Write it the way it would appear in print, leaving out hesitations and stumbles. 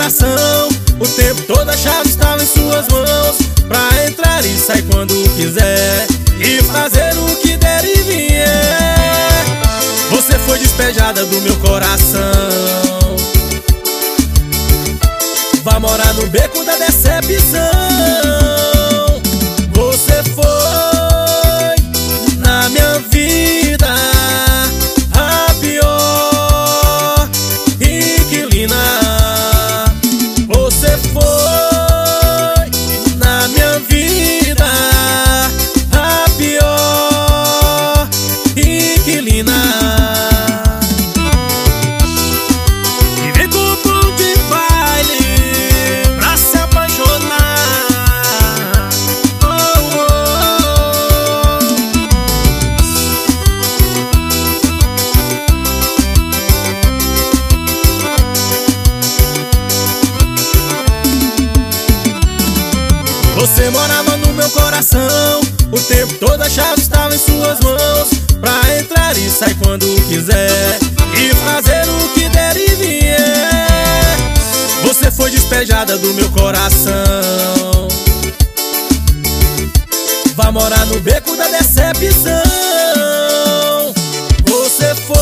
coração. O tempo todo a chave estava em suas mãos, pra entrar e sair quando quiser, e fazer o que der e vier. Você foi despejada do meu coração, vai morar no beco da decepção. Você foi na minha vida a pior inquilina. Você foi na minha vida a pior inquilina. E vem com o povo de baile pra se apaixonar. Oh, oh. Você morava no meu coração, o tempo todo a chave estava em suas mãos, pra entrar e sair quando quiser, e fazer o que der e vier. Você foi despejada do meu coração, vai morar no beco da decepção. Você foi